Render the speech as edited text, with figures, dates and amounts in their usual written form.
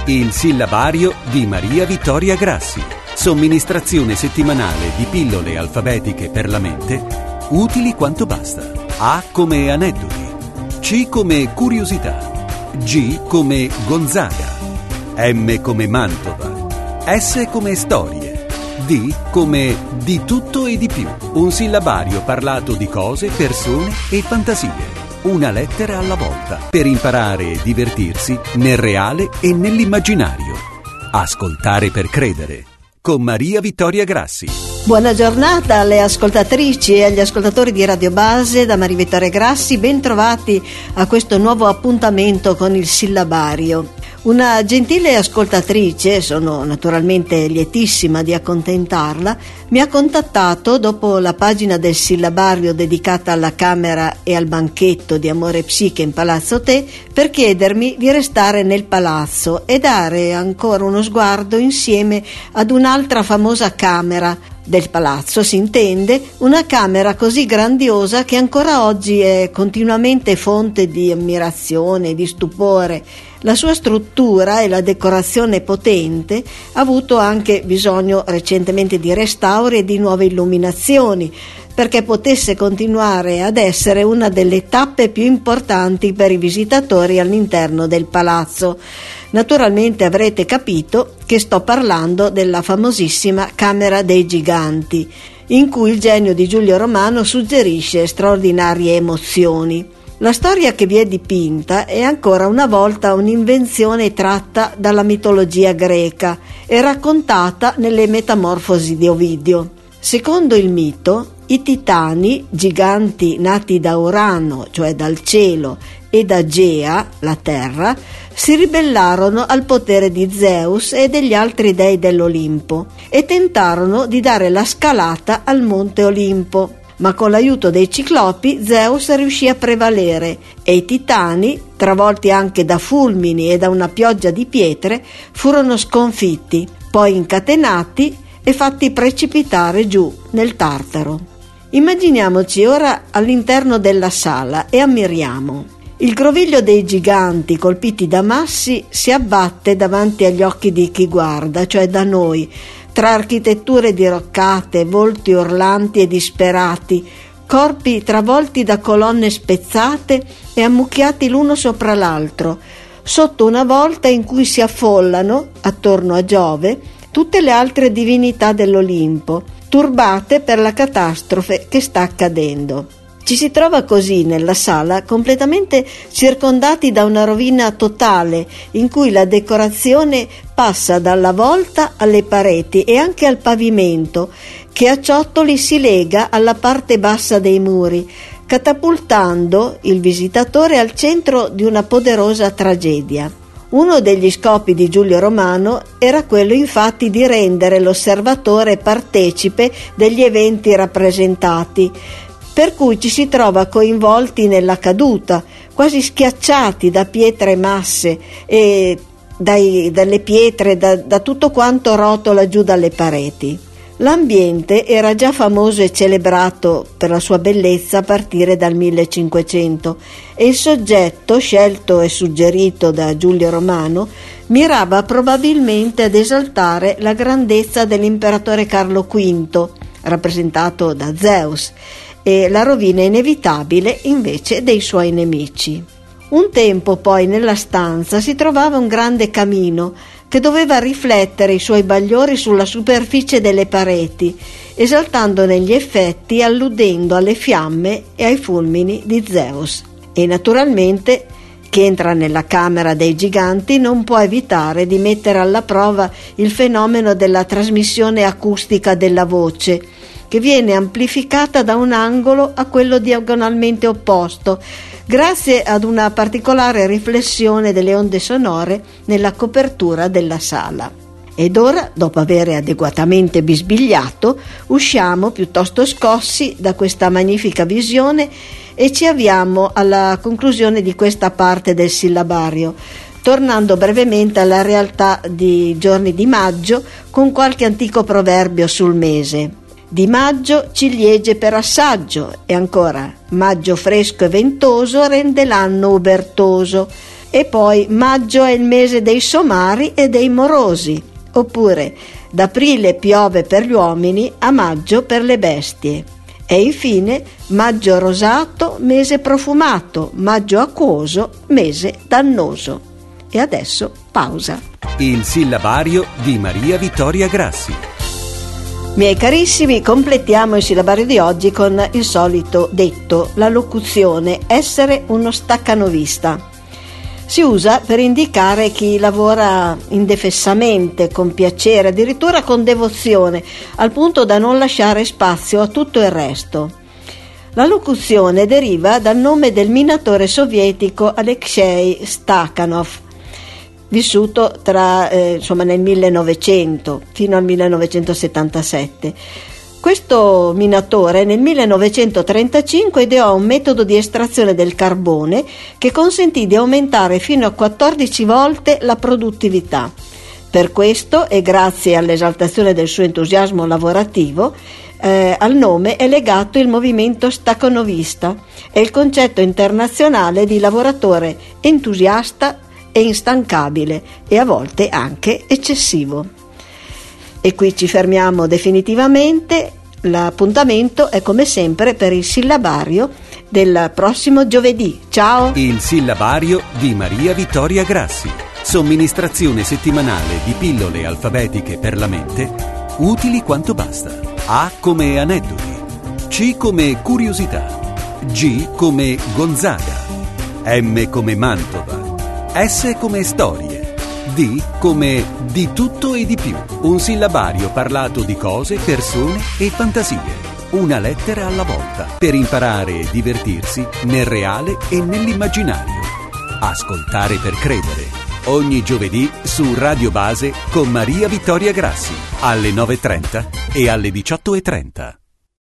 Il sillabario di Maria Vittoria Grassi. Somministrazione settimanale di pillole alfabetiche per la mente, utili quanto basta. A come aneddoti, C come curiosità, G come Gonzaga, M come Mantova, S come storie, D come di tutto e di più. Un sillabario parlato di cose, persone e fantasie. Una lettera alla volta, per imparare e divertirsi nel reale e nell'immaginario. Ascoltare per credere, con Maria Vittoria Grassi. Buona giornata alle ascoltatrici e agli ascoltatori di Radio Base da Maria Vittoria Grassi. Ben trovati a questo nuovo appuntamento con il sillabario. Una gentile ascoltatrice, sono naturalmente lietissima di accontentarla, mi ha contattato dopo la pagina del sillabario dedicata alla camera e al banchetto di Amore Psiche in Palazzo Te per chiedermi di restare nel palazzo e dare ancora uno sguardo insieme ad un'altra famosa camera del palazzo, si intende, una camera così grandiosa che ancora oggi è continuamente fonte di ammirazione e di stupore. La sua struttura e la decorazione potente ha avuto anche bisogno recentemente di restauri e di nuove illuminazioni perché potesse continuare ad essere una delle tappe più importanti per i visitatori all'interno del palazzo. Naturalmente avrete capito che sto parlando della famosissima Camera dei Giganti, in cui il genio di Giulio Romano suggerisce straordinarie emozioni. La storia che vi è dipinta è ancora una volta un'invenzione tratta dalla mitologia greca e raccontata nelle Metamorfosi di Ovidio. Secondo il mito, i titani, giganti nati da Urano, cioè dal cielo, e da Gea, la terra, si ribellarono al potere di Zeus e degli altri dei dell'Olimpo e tentarono di dare la scalata al monte Olimpo. Ma con l'aiuto dei ciclopi Zeus riuscì a prevalere e i titani, travolti anche da fulmini e da una pioggia di pietre, furono sconfitti, poi incatenati e fatti precipitare giù nel Tartaro. Immaginiamoci ora all'interno della sala e ammiriamo. Il groviglio dei giganti colpiti da massi si abbatte davanti agli occhi di chi guarda, cioè da noi, tra architetture diroccate, volti urlanti e disperati, corpi travolti da colonne spezzate e ammucchiati l'uno sopra l'altro, sotto una volta in cui si affollano, attorno a Giove, tutte le altre divinità dell'Olimpo, turbate per la catastrofe che sta accadendo. Ci si trova così nella sala completamente circondati da una rovina totale in cui la decorazione passa dalla volta alle pareti e anche al pavimento che a ciottoli si lega alla parte bassa dei muri, catapultando il visitatore al centro di una poderosa tragedia. Uno degli scopi di Giulio Romano era quello infatti di rendere l'osservatore partecipe degli eventi rappresentati, per cui ci si trova coinvolti nella caduta, quasi schiacciati da pietre masse e dalle pietre, da tutto quanto rotola giù dalle pareti. L'ambiente era già famoso e celebrato per la sua bellezza a partire dal 1500 e il soggetto, scelto e suggerito da Giulio Romano, mirava probabilmente ad esaltare la grandezza dell'imperatore Carlo V, rappresentato da Zeus, e la rovina inevitabile invece dei suoi nemici. Un tempo poi nella stanza si trovava un grande camino che doveva riflettere i suoi bagliori sulla superficie delle pareti, esaltandone gli effetti e alludendo alle fiamme e ai fulmini di Zeus. E naturalmente chi entra nella Camera dei Giganti non può evitare di mettere alla prova il fenomeno della trasmissione acustica della voce, che viene amplificata da un angolo a quello diagonalmente opposto, grazie ad una particolare riflessione delle onde sonore nella copertura della sala. Ed ora, dopo aver adeguatamente bisbigliato, usciamo piuttosto scossi da questa magnifica visione e ci avviamo alla conclusione di questa parte del sillabario, tornando brevemente alla realtà di giorni di maggio con qualche antico proverbio sul mese. Di maggio ciliegie per assaggio, e ancora maggio fresco e ventoso rende l'anno ubertoso, E poi maggio è il mese dei somari e dei morosi, oppure d'aprile piove per gli uomini, a maggio per le bestie. E infine maggio rosato, mese profumato, maggio acquoso, mese dannoso. E adesso pausa. Il sillabario di Maria Vittoria Grassi. Miei carissimi, completiamo il sillabario di oggi con il solito detto, la locuzione essere uno staccanovista. Si usa per indicare chi lavora indefessamente, con piacere, addirittura con devozione, al punto da non lasciare spazio a tutto il resto. La locuzione deriva dal nome del minatore sovietico Alexei Stakhanov, vissuto nel 1900 fino al 1977. Questo minatore nel 1935 ideò un metodo di estrazione del carbone che consentì di aumentare fino a 14 volte la produttività. Per questo, e grazie all'esaltazione del suo entusiasmo lavorativo, al nome è legato il movimento staccanovista e il concetto internazionale di lavoratore entusiasta e instancabile e a volte anche eccessivo. E qui ci fermiamo definitivamente. L'appuntamento è come sempre per il sillabario del prossimo giovedì. Ciao! Il sillabario di Maria Vittoria Grassi. Somministrazione settimanale di pillole alfabetiche per la mente, utili quanto basta. A come aneddoti, C come curiosità, G come Gonzaga, M come Mantova, S come storie, D come di tutto e di più. Un sillabario parlato di cose, persone e fantasie. Una lettera alla volta, per imparare e divertirsi nel reale e nell'immaginario. Ascoltare per credere. Ogni giovedì su Radio Base con Maria Vittoria Grassi alle 9:30 e alle 18:30.